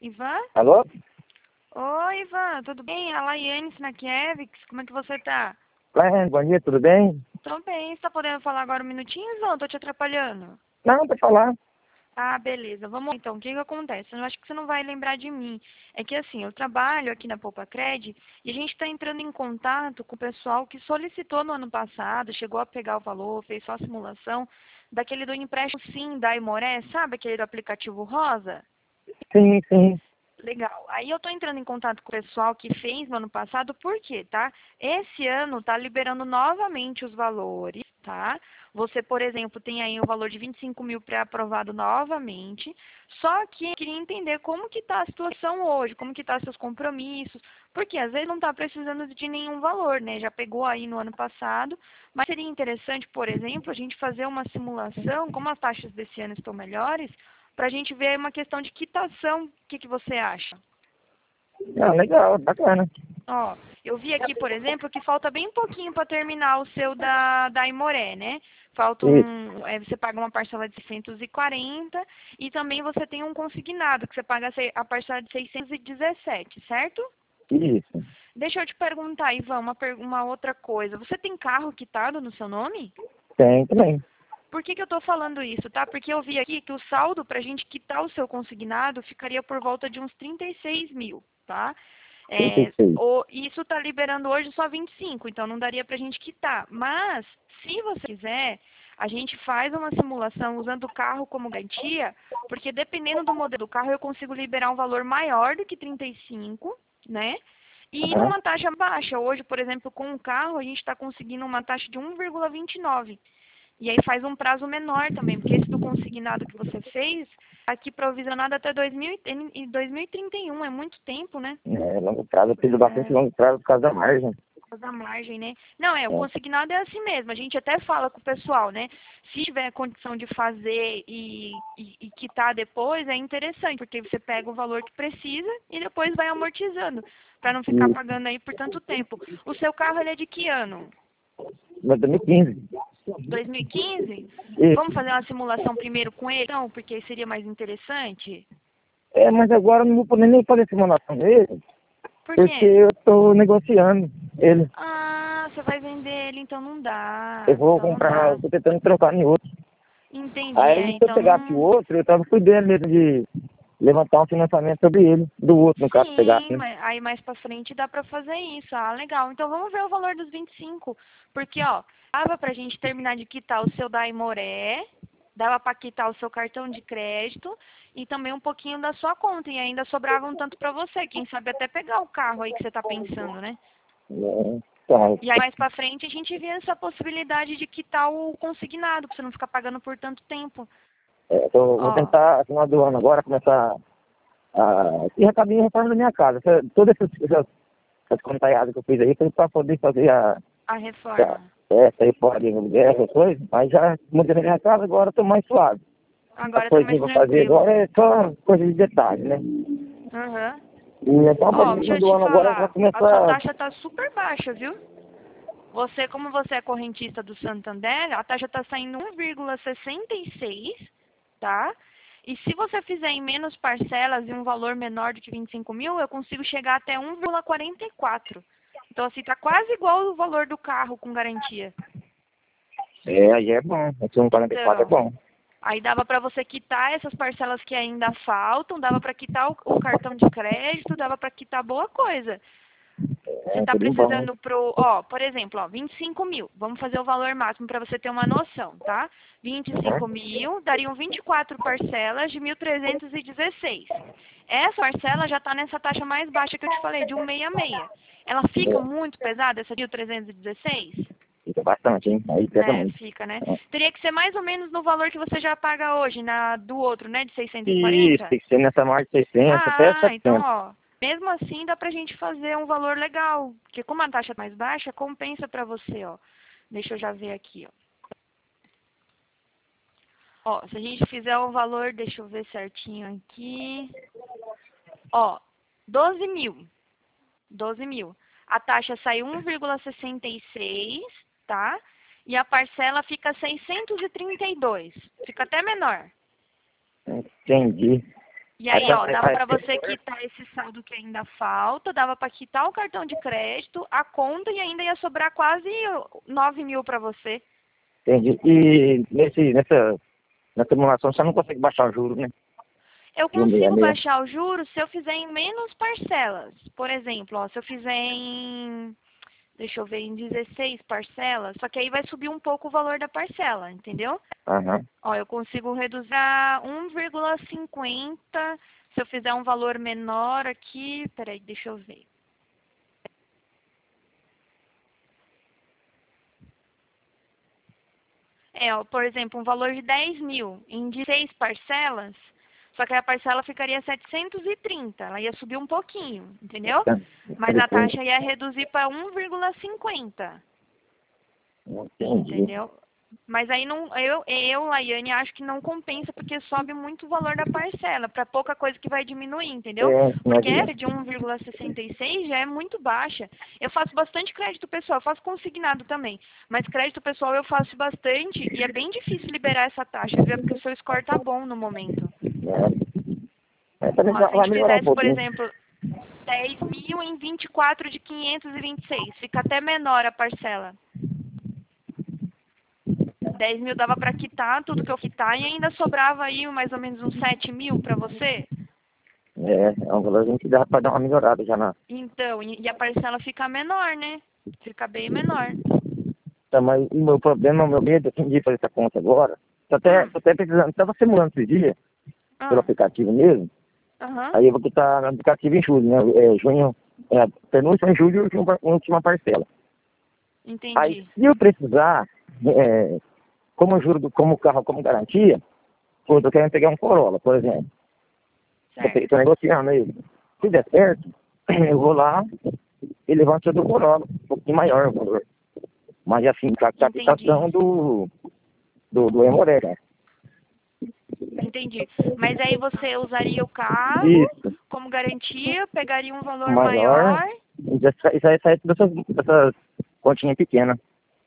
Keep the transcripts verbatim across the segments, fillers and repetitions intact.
Ivan? Alô? Oi, Ivan, tudo bem? A Laiane Snakiewicz, como é que você tá? Laiane, bom dia, tudo bem? Tô bem, você tá podendo falar agora um minutinho, Ivan? Tô te atrapalhando? Não, pode falar. Ah, beleza. Vamos lá, então. O que que acontece? Eu acho que você não vai lembrar de mim. É que assim, eu trabalho aqui na Poupa Cred e a gente está entrando em contato com o pessoal que solicitou no ano passado, chegou a pegar o valor, fez só a simulação, daquele do empréstimo Sim da Aimoré, sabe aquele do aplicativo Rosa? Sim, sim. Legal. Aí eu tô entrando em contato com o pessoal que fez no ano passado, por quê, tá? Esse ano tá liberando novamente os valores, tá? Você, por exemplo, tem aí o valor de vinte e cinco mil pré-aprovado novamente, só que eu queria entender como que tá a situação hoje, como que tá seus compromissos, porque às vezes não tá precisando de nenhum valor, né? Já pegou aí no ano passado, mas seria interessante, por exemplo, a gente fazer uma simulação, como as taxas desse ano estão melhores, para a gente ver uma questão de quitação. O que, que você acha? Ah, legal, bacana. Ó, eu vi aqui, por exemplo, que falta bem pouquinho para terminar o seu da, da Aimoré, né? Falta Isso, um, é, você paga uma parcela de seiscentos e quarenta e também você tem um consignado, que você paga se- a parcela de seiscentos e dezessete, certo? isso. Deixa eu te perguntar, Ivan, uma, per- uma outra coisa. Você tem carro quitado no seu nome? Tem também. Por que que eu estou falando isso, tá? Porque eu vi aqui que o saldo para a gente quitar o seu consignado ficaria por volta de uns trinta e seis mil, tá? É, trinta e seis. o, isso está liberando hoje só vinte e cinco, então não daria para a gente quitar. Mas, se você quiser, a gente faz uma simulação usando o carro como garantia, porque dependendo do modelo do carro, eu consigo liberar um valor maior do que trinta e cinco, né? E Aham. numa taxa baixa. Hoje, por exemplo, com o carro, a gente está conseguindo uma taxa de um vírgula vinte e nove. E aí faz um prazo menor também, porque esse do consignado que você fez, aqui provisionado até dois mil e dois mil e trinta e um, é muito tempo, né? É, longo prazo, eu fiz bastante É, longo prazo por causa da margem. por causa da margem, né? Não, é, o É. consignado é assim mesmo, a gente até fala com o pessoal, né? Se tiver condição de fazer e, e, e quitar depois, é interessante, porque você pega o valor que precisa e depois vai amortizando, para não ficar E, pagando aí por tanto tempo. O seu carro, ele é de que ano? mas dois mil e quinze. dois mil e quinze? Vamos Isso. fazer uma simulação primeiro com ele, então, porque seria mais interessante? É, mas agora eu não vou poder nem fazer simulação dele, Por porque quê? eu tô negociando ele. Ah, você vai vender ele, então não Eu dá. vou Então não comprar, eu dá. tô tentando trocar em outro. Entendi, é, Aí se eu então pegasse o não. outro, eu tava cuidando mesmo de levantar um financiamento sobre ele, do outro, no caso, pegar. Sim, mas aí mais pra frente dá pra fazer isso. Ah, legal. Então vamos ver o valor dos vinte e cinco. Porque, ó, dava pra gente terminar de quitar o seu da Aimoré, dava pra quitar o seu cartão de crédito e também um pouquinho da sua conta. E ainda sobrava um tanto pra você. Quem sabe até pegar o carro aí que você tá pensando, né? É, tá. E aí mais pra frente a gente vê essa possibilidade de quitar o consignado, pra você não ficar pagando por tanto tempo. É, tô, vou Ó, tentar, no final do ano agora, começar a... E acabei reforma da minha casa. Essa- Todas essas, essas, essas contaiadas que eu fiz aí foi para poder fazer a... a a reforma. é, sair fora de mulher, essas coisas. Mas já mudei na minha casa, agora estou mais suave. As Agora tá mais coisinhas que eu vou fazer tranquilo. agora é só coisa de detalhe, né? Aham. E então, para Ó, no deixa final eu do te ano agora, eu vou falar, a sua começar... taxa tá super baixa, viu? Você, como você é correntista do Santander, a taxa tá saindo um vírgula sessenta e seis, tá? E se você fizer em menos parcelas e um valor menor do que vinte e cinco mil, eu consigo chegar até um vírgula quarenta e quatro. Então, assim, tá quase igual o valor do carro com garantia. É, aí é bom. Esse um quarenta e quatro é Então, bom. aí dava para você quitar essas parcelas que ainda faltam, dava para quitar o, o cartão de crédito, dava para quitar boa coisa. Você É, está tudo bom. precisando pro, ó, por exemplo, ó, vinte e cinco mil. Vamos fazer o valor máximo para você ter uma noção, tá? vinte e cinco Uhum. mil dariam vinte e quatro parcelas de mil trezentos e dezesseis. Essa parcela já está nessa taxa mais baixa que eu te falei, de cento e sessenta e seis. Ela fica É, muito pesada, essa mil trezentos e dezesseis? fica bastante, hein? Aí pega É, muito. fica, né? É. Teria que ser mais ou menos no valor que você já paga hoje, na do outro, né? De seiscentos e Isso, quarenta. tem que ser nessa margem de seiscentos até Ah, então, setecentos. ó, mesmo assim dá pra gente fazer um valor legal, porque como a taxa é mais baixa, compensa pra você, ó. Deixa eu já ver aqui, ó. Ó, se a gente fizer o valor, deixa eu ver certinho aqui. Ó, doze mil. doze mil. A taxa sai um vírgula sessenta e seis, tá? E a parcela fica seiscentos e trinta e dois. Fica até menor. Entendi. E aí, Aí, ó, aí, dava aí, para você quitar esse saldo que ainda falta, dava para quitar o cartão de crédito, a conta e ainda ia sobrar quase nove mil para você. entendi. E nesse, nessa, nessa simulação você não consegue baixar o juro, né? Eu De um mês a consigo mês. baixar o juros se eu fizer em menos parcelas. Por exemplo, ó, se eu fizer em, deixa eu ver, em dezesseis parcelas, só que aí vai subir um pouco o valor da parcela, entendeu? Aham. Ó, eu consigo reduzir a um vírgula cinquenta se eu fizer um valor menor aqui. Peraí, deixa eu ver. É, ó, por exemplo, um valor de dez mil em dezesseis parcelas, só que a parcela ficaria setecentos e trinta, ela ia subir um pouquinho, entendeu? Mas a taxa ia reduzir para um vírgula cinquenta, Entendi. entendeu? Mas aí não, eu, eu, Laiane, acho que não compensa porque sobe muito o valor da parcela, para pouca coisa que vai diminuir, entendeu? É, Porque imagina. essa de um vírgula sessenta e seis já é muito baixa. Eu faço bastante crédito pessoal, eu faço consignado também, mas crédito pessoal eu faço bastante e é bem difícil liberar essa taxa, viu? Porque o seu score tá bom no momento. É, é, também Ó, vai se a vai gente melhorar um fizesse, por pouquinho. exemplo, dez mil em vinte e quatro de quinhentos e vinte e seis, fica até menor a parcela. dez mil dava para quitar tudo que eu quitar e ainda sobrava aí mais ou menos uns sete mil para você. É, é um valor que a gente dá para dar uma melhorada já na. Então, e e a parcela fica menor, né? Fica bem menor. Tá, mas o meu problema, o meu medo, assim, de fazer essa conta agora, tô até, Hum. tô até precisando, tava simulando esse dia, pelo Ah. aplicativo mesmo, Aham. aí eu vou quitar no aplicativo em julho, né? É, junho, é, penúltima em julho e última última parcela. Aí, Entendi. se eu precisar, é, como eu juro, do- como carro, como garantia, pô, eu tô querendo pegar um Corolla, por exemplo. Eu Certo. pe- tô negociando aí. Se der certo, eu vou lá e levanto do Corolla, um pouquinho maior o valor. Mas assim, com a Entendi. captação do, do, do Emoré, cara. Entendi. Mas aí você usaria o carro Isso, como garantia, pegaria um valor maior, maior. e já sai, sai, sai dessas, dessas continhas pequenas.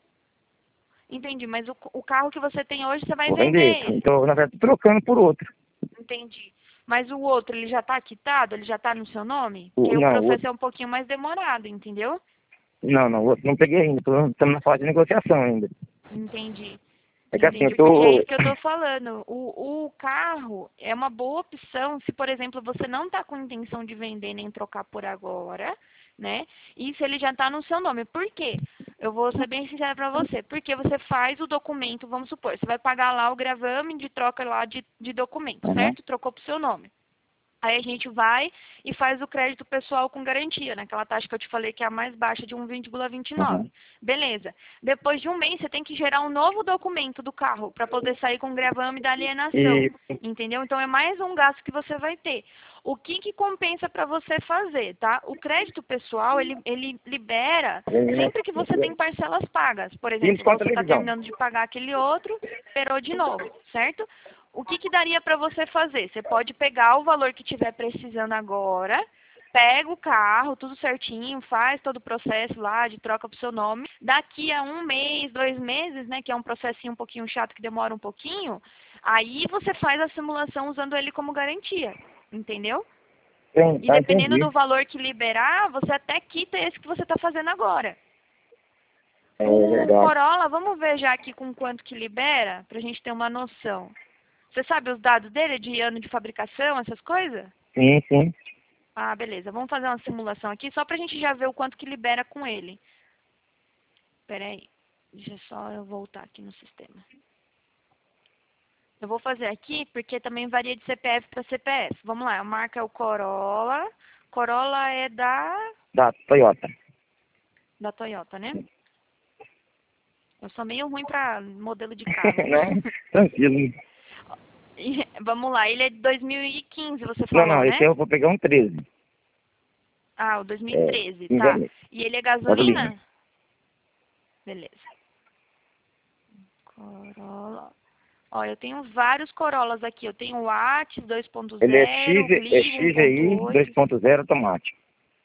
Entendi. Mas o, o carro que você tem hoje, você vai Vou vender. vender esse. Então, na verdade, tô trocando por outro. Entendi. Mas o outro, ele já está quitado? Ele já está no seu nome? O, Porque aí o não, o processo outro, é um pouquinho mais demorado, entendeu? não, não, o outro não peguei ainda. Tô- Estamos na fase de negociação ainda. Entendi. É que assim, eu Entendi. Porque é tô. isso que eu estou falando. O, o carro é uma boa opção se, por exemplo, você não está com intenção de vender nem trocar por agora, né? E se ele já está no seu nome. Por quê? Eu vou ser bem sincera para você. Porque você faz o documento, vamos supor, você vai pagar lá o gravame de troca lá de, de documento, Aham, certo? Trocou para o seu nome. Aí a gente vai e faz o crédito pessoal com garantia, naquela taxa que eu te falei que é a mais baixa de um vírgula vinte e nove. aham. Beleza. Depois de um mês, você tem que gerar um novo documento do carro para poder sair com o gravame da alienação. E. Entendeu? Então é mais um gasto que você vai ter. O que, que compensa para você fazer, tá? O crédito pessoal, ele, ele libera sempre que você tem parcelas pagas. Por Filmes exemplo, com a você está televisão. terminando de pagar aquele outro, esperou de novo, certo? O que, que daria para você fazer? Você pode pegar o valor que estiver precisando agora, pega o carro, tudo certinho, faz todo o processo lá de troca pro seu nome. Daqui a um mês, dois meses, né, que é um processinho um pouquinho chato que demora um pouquinho, aí você faz a simulação usando ele como garantia, entendeu? Tem, E tá, dependendo entendi. do valor que liberar, você até quita esse que você está fazendo agora. É O verdade. Corolla, vamos ver já aqui com quanto que libera, pra gente ter uma noção. Você sabe os dados dele, de ano de fabricação, essas coisas? Sim, sim. Ah, beleza. Vamos fazer uma simulação aqui, só pra gente já ver o quanto que libera com ele. Pera aí. Deixa só eu voltar aqui no sistema. Eu vou fazer aqui, porque também varia de C P F para C P F. Vamos lá, a marca é o Corolla. Corolla é da, Da Toyota. da Toyota, né? Eu sou meio ruim pra modelo de carro. Né? Tranquilo. E, vamos lá, ele é de dois mil e quinze, você Não, falou, não, esse né? eu vou pegar um treze. Ah, o É, dois mil e treze, tá. inverno. E ele é Gasolina. gasolina? Beleza. Corolla. Ó, eu tenho vários Corollas aqui. Eu tenho o Atis dois ponto Ele é zero, X, é Clio XEI um ponto oito, dois ponto zero automático.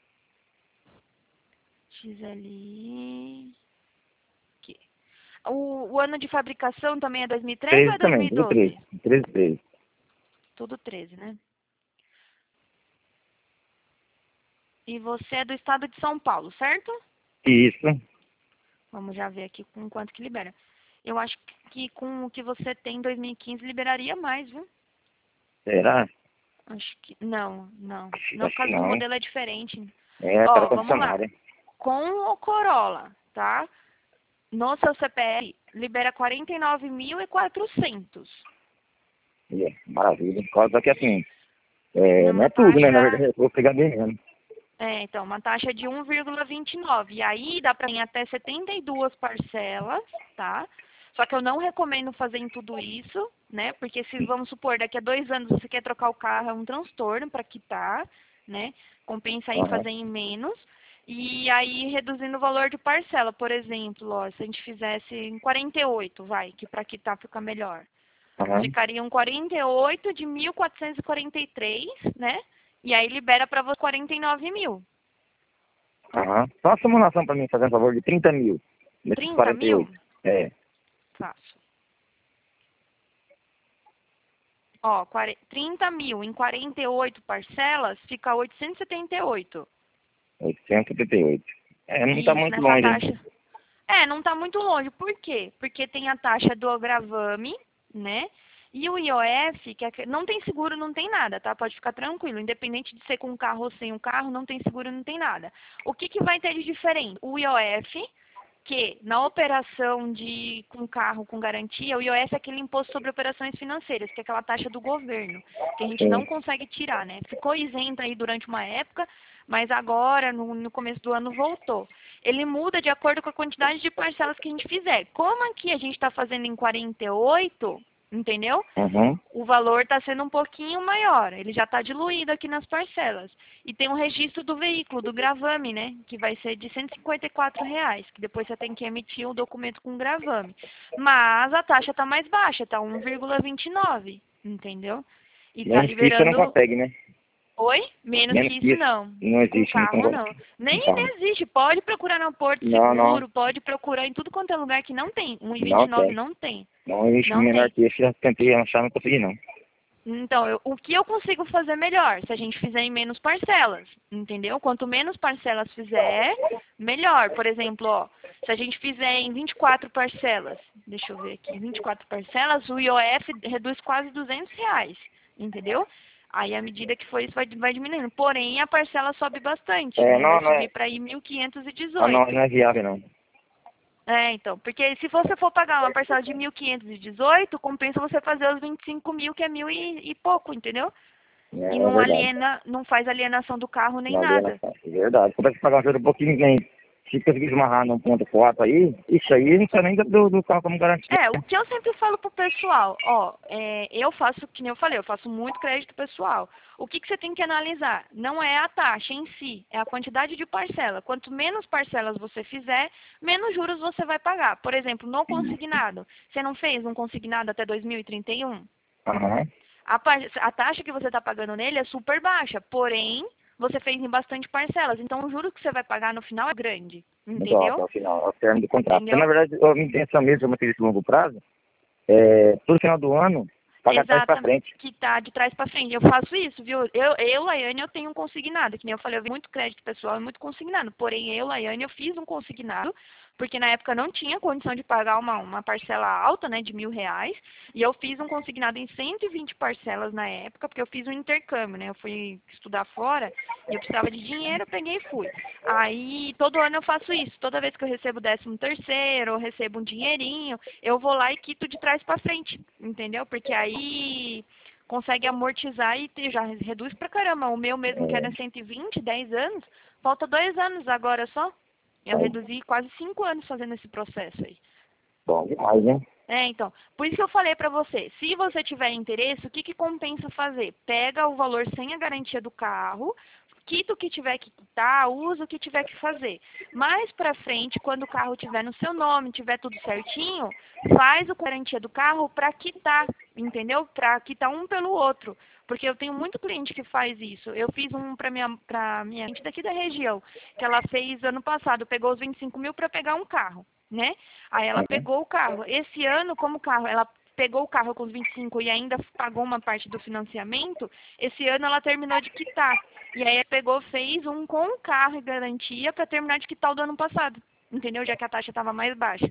X L I. Aqui. O, o ano de fabricação também é dois mil e treze ou treze é também, tudo treze. dois mil e doze? treze, treze. Tudo treze, né? E você é do estado de São Paulo, certo? Isso. Vamos já ver aqui com quanto que libera. Eu acho que com o que você tem em dois mil e quinze liberaria mais, viu? Será? Acho que... Não, não. Acho Não, por que causa que o não, hein? modelo é diferente. É, para Ó, vamos lá. concessionária. Com o Corolla, tá? No seu C P F, libera quarenta e nove mil e quatrocentos. É, maravilha. Por causa que assim, é, não Numa é tudo, né? Na taxa... verdade, eu vou pegar bem mesmo. É, então, uma taxa de um vírgula vinte e nove. E aí dá para ir até setenta e duas parcelas, tá? Só que eu não recomendo fazer em tudo isso, né? Porque se, vamos supor, daqui a dois anos você quer trocar o carro, é um transtorno para quitar, né? Compensa aí Aham. fazer em menos. E aí reduzindo o valor de parcela, por exemplo, ó, se a gente fizesse em quarenta e oito, vai, que para quitar fica melhor. Aham. Ficariam quarenta e oito de mil quatrocentos e quarenta e três, né? E aí libera para você quarenta e nove mil. Aham. Faça uma simulação para mim, fazendo um favor de trinta mil. Nesses trinta quarenta e mil? oito. É. Faço. Ó, quare- trinta mil em quarenta e oito parcelas fica oitocentos e setenta e oito. oitocentos e setenta e oito. É, não tá Isso, muito nessa longe, hein? taxa. É, não está muito longe. Por quê? Porque tem a taxa do gravame, né? E o I O F, que é que- não tem seguro, não tem nada, tá? Pode ficar tranquilo. Independente de ser com carro ou sem o carro, não tem seguro, não tem nada. O que, que vai ter de diferente? O I O F, que na operação de com carro com garantia, o I O F é aquele imposto sobre operações financeiras, que é aquela taxa do governo, que a gente não Sim. consegue tirar, né? Ficou isenta aí durante uma época, mas agora, no, no começo do ano, voltou. Ele muda de acordo com a quantidade de parcelas que a gente fizer. Como aqui a gente está fazendo em quarenta e oito, entendeu? Uhum. O valor está sendo um pouquinho maior, ele já está diluído aqui nas parcelas. E tem o registro do veículo, do gravame, né? Que vai ser de cento e cinquenta e quatro reais, que depois você tem que emitir um documento com gravame. Mas a taxa está mais baixa, está um vírgula vinte e nove, entendeu? E está Menos que isso você não liberando... consegue, né? Oi? Menos Menos que que isso isso não. não Com existe, não carro tem não. Nem com carro. existe. Pode procurar no Porto Não, não. Seguro, pode procurar em tudo quanto é lugar que não tem. Não um vírgula vinte e nove tem. não tem. Não existe Não menor tem. que esse, já tentei achar, não consegui não. Então, eu- o que eu consigo fazer melhor? Se a gente fizer em menos parcelas, entendeu? Quanto menos parcelas fizer, melhor. Por exemplo, ó, se a gente fizer em vinte e quatro parcelas, deixa eu ver aqui, vinte e quatro parcelas, o I O F reduz quase duzentos reais, entendeu? Aí, à medida que for isso, vai, vai diminuindo. Porém, a parcela sobe bastante, É, né? Vai não, não subir é. para aí mil quinhentos e Ah, não, dezoito. não é viável não. É, então, porque se você for pagar uma parcela de mil quinhentos e dezoito, compensa você fazer os vinte e cinco mil, que é mil e, e pouco, entendeu? É, E é não verdade. aliena, não faz alienação do carro nem Não deu na nada. faixa. É verdade. Se eu pagar um juro um pouquinho, nem se conseguir esmarrar num ponto quatro aí, isso aí não sai nem do, do carro como garantia. É, o que eu sempre falo pro pessoal, ó, é, eu faço, que nem eu falei, eu faço muito crédito pessoal. O que, que você tem que analisar? Não é a taxa em si, é a quantidade de parcela. Quanto menos parcelas você fizer, menos juros você vai pagar. Por exemplo, no consignado, você não fez um consignado até dois mil e trinta e um? Aham. A, par- a taxa que você está pagando nele é super baixa, porém, você fez em bastante parcelas. Então, o juro que você vai pagar no final é grande, Muito alto entendeu? ao final, ao termo do contrato. Então, na Entendeu? verdade, a minha intenção mesmo, como eu fiz de longo prazo, é, todo final do ano, pagar trás para Exatamente, frente. que tá de trás para frente. Eu faço isso, viu? Eu, eu, Laiane, eu tenho um consignado, que nem eu falei, eu vi muito crédito pessoal e muito consignado. Porém, eu, Laiane, eu fiz um consignado, porque na época não tinha condição de pagar uma, uma parcela alta, né, de mil reais. E eu fiz um consignado em cento e vinte parcelas na época, porque eu fiz um intercâmbio, né? Eu fui estudar fora e eu precisava de dinheiro, eu peguei e fui. Aí, todo ano eu faço isso. Toda vez que eu recebo décimo terceiro, ou recebo um dinheirinho, eu vou lá e quito de trás para frente, entendeu? Porque aí consegue amortizar e te- já reduz pra caramba. O meu mesmo, que É, era cento e vinte, dez anos, falta dois anos agora só. Eu bom, reduzi quase cinco anos fazendo esse processo aí. bom demais, hein? É, então, por isso que eu falei pra você, se você tiver interesse, o que que compensa fazer? Pega o valor sem a garantia do carro, quita o que tiver que quitar, usa o que tiver que fazer. Mais pra frente, quando o carro tiver no seu nome, tiver tudo certinho, faz o garantia do carro pra quitar, entendeu? Pra quitar um pelo outro. Porque eu tenho muito cliente que faz isso. Eu fiz um pra minha, pra minha cliente daqui da região, que ela fez ano passado, pegou os vinte e cinco mil pra pegar um carro, né? Aí ela Uhum. pegou o carro. Esse ano, como o carro, ela pegou o carro com os vinte e cinco e ainda pagou uma parte do financiamento, esse ano ela terminou de quitar. E aí ele pegou, fez um com carro e garantia para terminar de quitar o do ano passado. Entendeu? Já que a taxa estava mais baixa.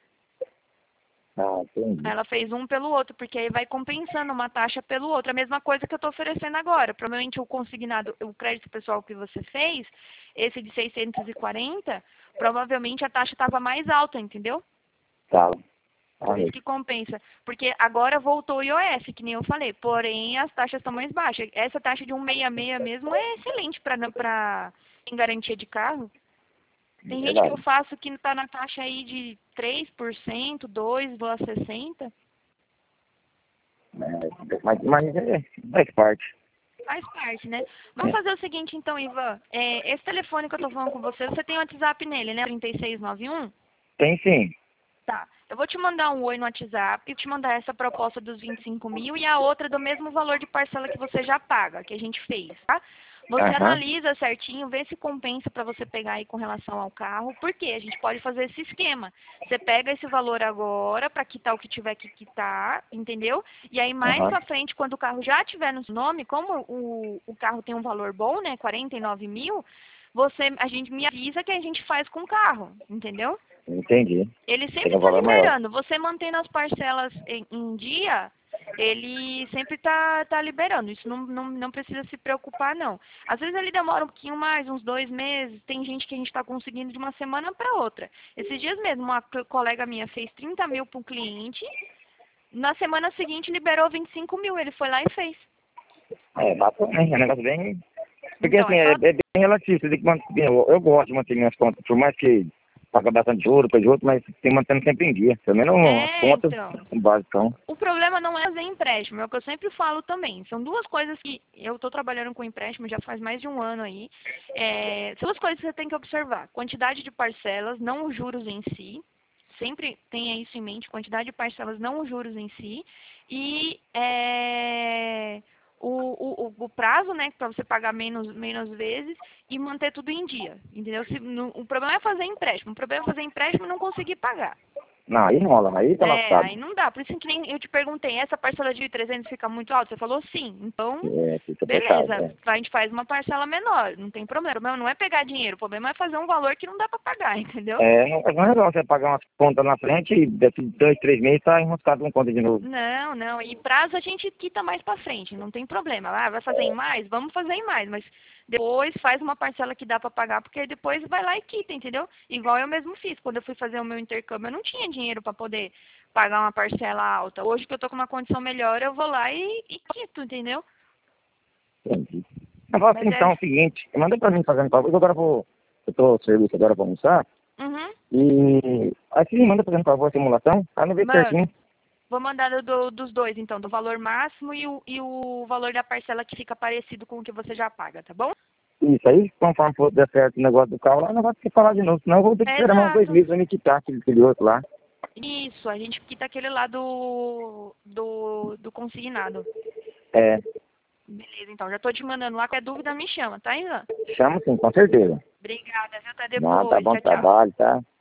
Ah, entendi. Ela fez um pelo outro, porque aí vai compensando uma taxa pelo outro. A mesma coisa que eu estou oferecendo agora. Provavelmente o consignado, o crédito pessoal que você fez, esse de seiscentos e quarenta, provavelmente a taxa estava mais alta, entendeu? Tá. Por isso que compensa. Porque agora voltou o I O S, que nem eu falei. Porém, as taxas estão mais baixas. Essa taxa de um vírgula sessenta e seis mesmo é excelente para em garantia de carro. Tem gente que eu faço que está na taxa aí de três por cento, dois vírgula sessenta por cento. É, mas mas é, faz parte. Faz parte, né? Vamos fazer o seguinte, então, Ivan. É, esse telefone que eu tô falando com você, você tem o WhatsApp nele, né? trinta e seis noventa e um? Tem sim. Tá. Eu vou te mandar um oi no WhatsApp e te mandar essa proposta dos vinte e cinco mil e a outra do mesmo valor de parcela que você já paga, que a gente fez, tá? Você Aham. analisa certinho, vê se compensa para você pegar aí com relação ao carro. Por quê? A gente pode fazer esse esquema. Você pega esse valor agora para quitar o que tiver que quitar, entendeu? E aí mais Aham. pra frente, quando o carro já tiver no seu nome, como o, o carro tem um valor bom, né, quarenta e nove mil, você, a gente me avisa que a gente faz com o carro, entendeu? Entendi. Ele Tem sempre um está valor maior. liberando. Você mantendo as parcelas em, em dia, ele sempre está tá liberando. Isso não, não, não precisa se preocupar, não. Às vezes ele demora um pouquinho mais, uns dois meses. Tem gente que a gente está conseguindo de uma semana para outra. Esses dias mesmo, uma co- colega minha fez trinta mil para um cliente. Na semana seguinte liberou vinte e cinco mil. Ele foi lá e fez. É, bacana, hein? É um negócio bem. Porque Então, assim, é é, só... é bem relativo. Você tem que manter, eu, eu gosto de manter minhas contas, por mais que paga bastante ouro, coisa de outro, mas tem que manter sempre em dia. Pelo menos as É, contas então... básicas. O problema não é fazer empréstimo, é o que eu sempre falo também. São duas coisas que eu estou trabalhando com empréstimo já faz mais de um ano aí. É, são duas coisas que você tem que observar. Quantidade de parcelas, não os juros em si. Sempre tenha isso em mente, quantidade de parcelas, não os juros em si. E é, o, o, o prazo, né, para você pagar menos, menos vezes e manter tudo em dia. Entendeu? Se, no, o problema é fazer empréstimo. O problema é fazer empréstimo e não conseguir pagar. Não, aí rola, aí tá É, lascado. aí não dá. Por isso que nem eu te perguntei, essa parcela de mil e trezentos fica muito alta? Você falou sim. Então, É, fica fechado. beleza. É. A gente faz uma parcela menor, não tem problema. O problema não é pegar dinheiro, o problema é fazer um valor que não dá pra pagar, entendeu? É, não, não é legal você pagar umas contas na frente e daqui dois, três meses tá enroscado com conta de novo. Não, não. E prazo a gente quita mais pra frente, não tem problema. Ah, vai fazer em mais? Vamos fazer em mais, mas depois faz uma parcela que dá pra pagar, porque depois vai lá e quita, entendeu? Igual eu mesmo fiz. Quando eu fui fazer o meu intercâmbio, eu não tinha dinheiro pra poder pagar uma parcela alta. Hoje que eu tô com uma condição melhor, eu vou lá e, e quito, entendeu? Entendi. Eu falo assim, Mas então, é... é o seguinte, manda pra mim fazendo favor, eu agora vou, eu tô no serviço agora pra almoçar, Uhum. e assim, manda fazendo favor a simulação, aí não vê certinho. Mano, vou mandar do, dos dois, então, do valor máximo e o, e o valor da parcela que fica parecido com o que você já paga, tá bom? Isso aí, conforme for der certo o negócio do carro lá, não vai ter que falar de novo, senão eu vou ter que esperar mais dois Exato. meses pra me quitar aquele, aquele outro lá. Isso, a gente quita aquele lá do, do, do consignado. É, Beleza, então, já tô te mandando lá, qualquer dúvida me chama, tá, Ivan? chama sim, com certeza. Obrigada, viu? Até Não, tá depois. bom Tchau, tchau. trabalho, tá?